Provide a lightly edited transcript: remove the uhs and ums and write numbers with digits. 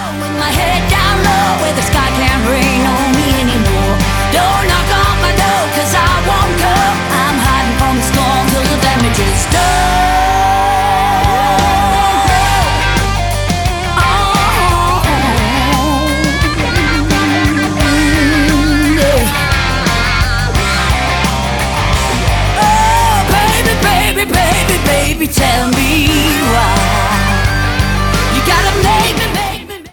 With my head down low, where the sky can't rain on me anymore. Don't knock on my door, 'cause I won't come. I'm hiding from the storm till the damage is done. Oh, baby, baby, baby, tell me why you gotta make